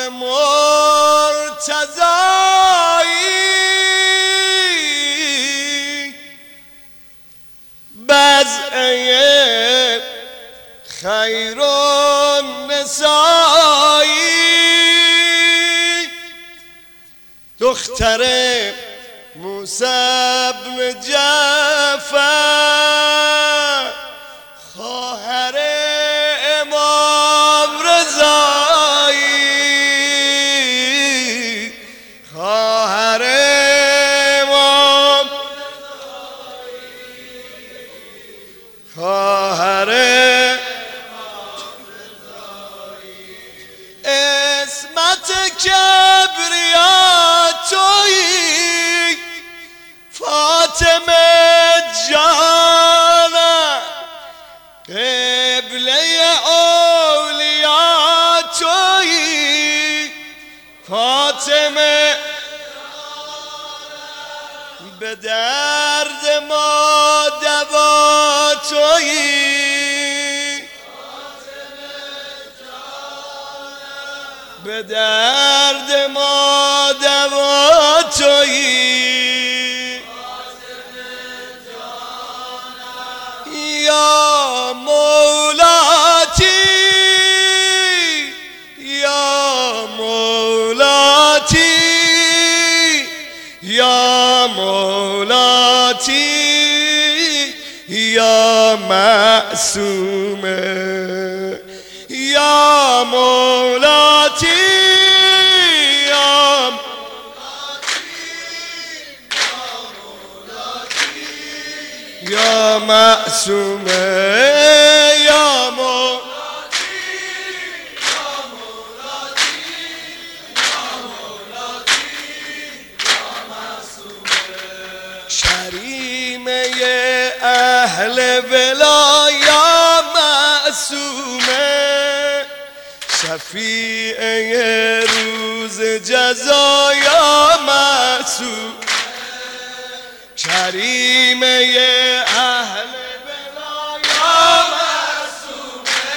مرتضایی بزعه خیر النسایی دختر موسی بن جعفر خواهر امام رضایی خواهر امام خواهر اسمت کبریا تویی فاطمه جانم قبله اولیا تویی فاطمه به درد ما دوا تویی به درد ما دوا تویی یا مولاتی یا مولاتی یا مولاتی یا معصومه یا مولاتی یا معصومه یا مولاتی یا مولاتی یا مولاتی یا معصومه شریمه اهل ولا یا معصومه شفیع روز جزا یا معصومه کریمه اهل بلا یا معصومه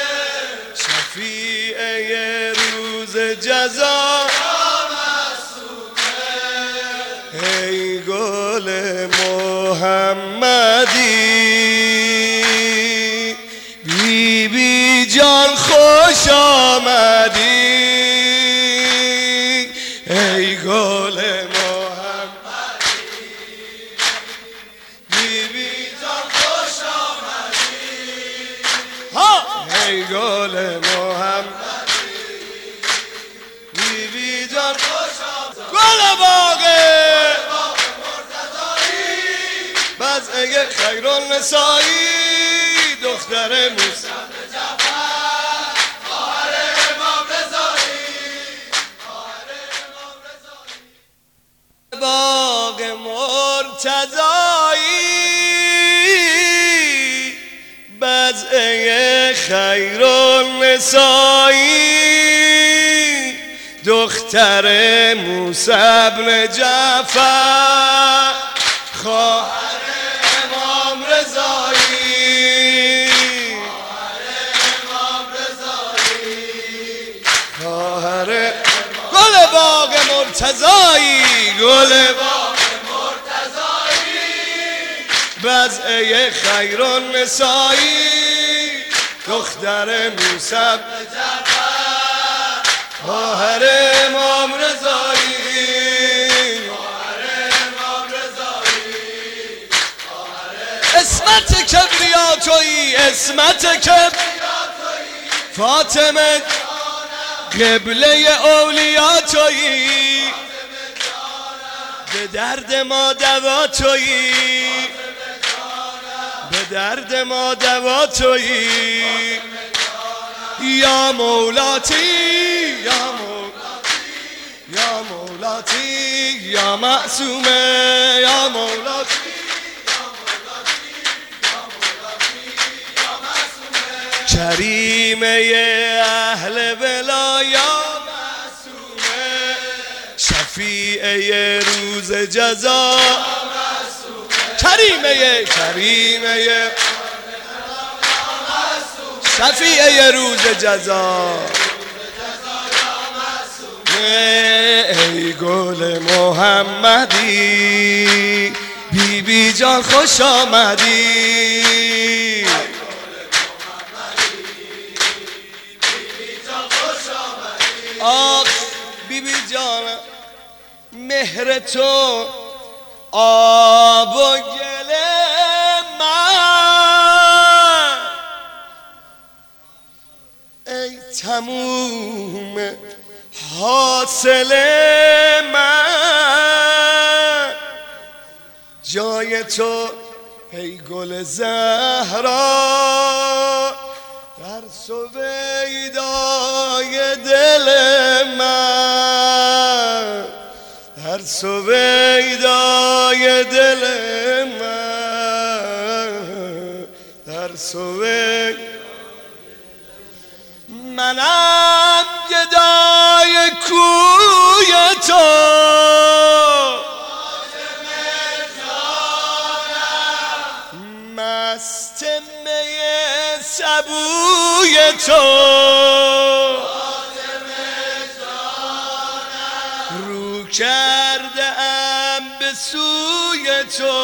شفیع روز جزا یا معصومه ای گل محمدی بی بی جان خوش آمدی ای گل ای گل محمدی بی بی جان خوش آمدی گل باغ مرتضایی بزعه خیر النسایی دختر موسی بن جعفر خواهر امام رضایی خواهر امام رضایی باغ مرتضایی بزعه خیر النسایی دختر موسی بن جعفر خواهر امام رضایی خواهر گل باغ مرتضایی گل باغ بزعه خیر النسایی دختر موسی بن جعفر خواهر امام رضایی اسمت کبریا تویی اسمت کبریا تویی فاطمه قبله اولیا تویی به درد ما دوا تویی به درد ما دوا تویی یا مولاتی یا مولاتی یا مولاتی یا معصومه یا مولاتی کریمه اهل ولا یا معصومه شفیع روز جزا کریمه شفیع روز جزا ای گل محمدی بی بی جان خوش آمدی آخ بی بی جان مهر تو آب و گل من ای تموم حاصل من جای تو ای گل زهرا در سویدای دل من در سویدای دل من در سوید منم گدای کوی تو مست می سبوی تو رو کرده ام به سوی تو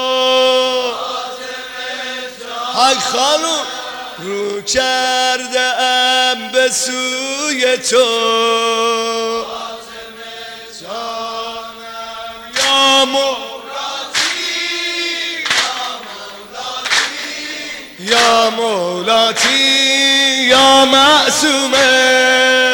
های خانم رو کرده ام به سوی تو جانم یا یا مولاتی یا معصومه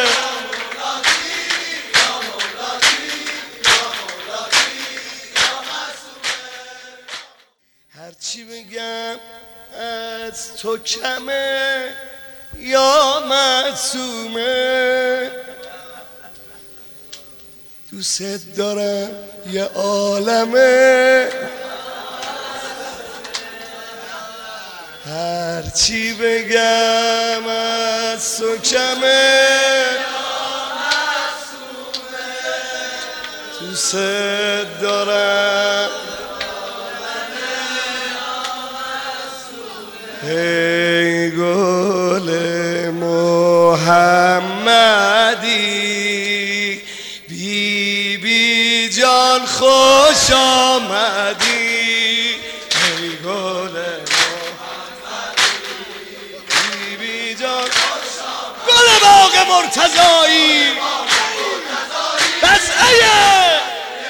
هرچی بگم از تو کمه یا معصومه دوست دارم یه عالمه هرچی بگم از تو کمه دوست دارم ای گل محمدی بی بی جان خوش آمدی ای گل گل باغ مرتضایی بسعه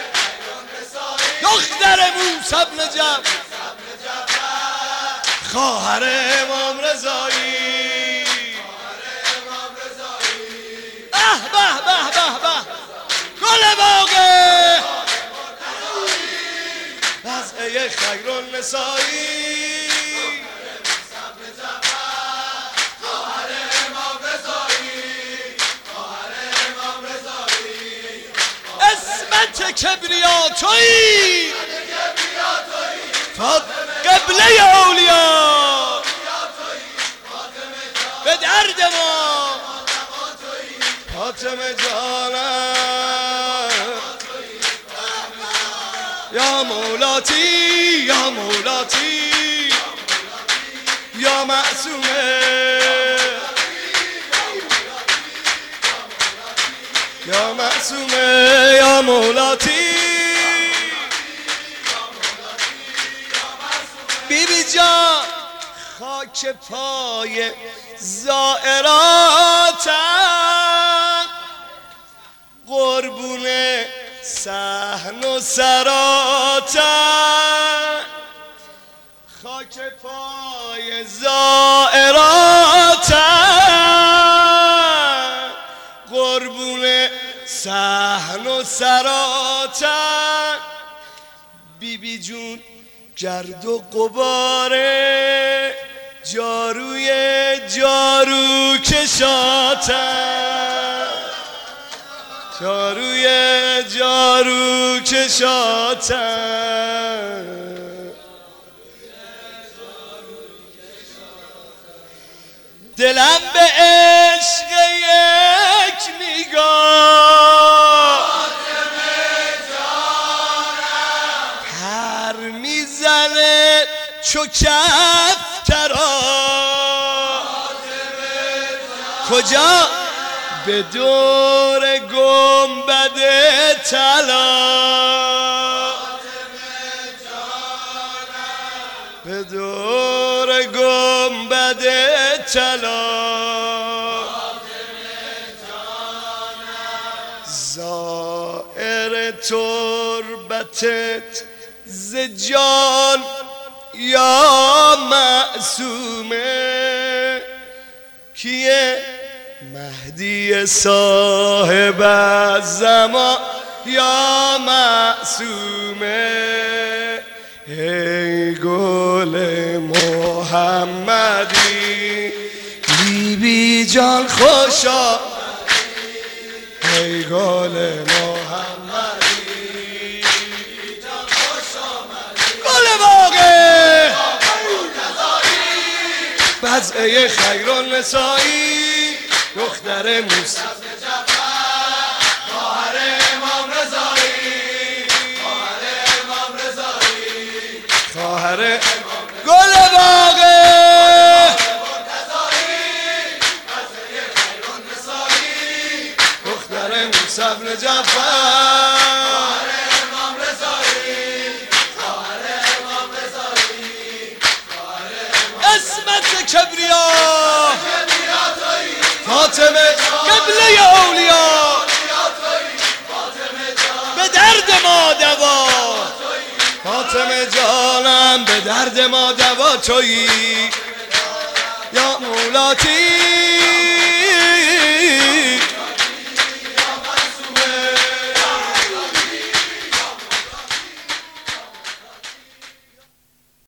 دختر موسی بن جعفر خواهر امام رضایی به به به به به گل باغ بسعه خیر النسایی کبریا تویی قبله اولیا به درد ما فاطمه جانم یا مولاتی یا مولاتی یا معصومه یا معصومه یا مولاتی بی بی جان خاک پای زائراتم قربون صحن و سراتم خاک پای زائراتم قربون صحن و سراتم بی بی جون گرد و غباره جاروی جارو کشاتم جاروی جارو کشاتم دلم به عشق یک نگاه پر میزنه چو کفترا کجا به دور گنبد طلا، به دور گنبد طلا، زائر تربتت ز جان یا معصومه، کیه مهدی صاحب الزمان یا معصومه. ای گل محمدی بی بی جان خوشا، ای گل محمدی گل باغه بزعه خیر النسائی، دختر موسی خواهر امام رضایی، خواهر گل باغه دختر موسی بن جعفر، اسمت کبریا فاطمه قبله اولیا، به درد ما دوا فاطمه جانم، به درد ما دوا تویی یا مولاتی.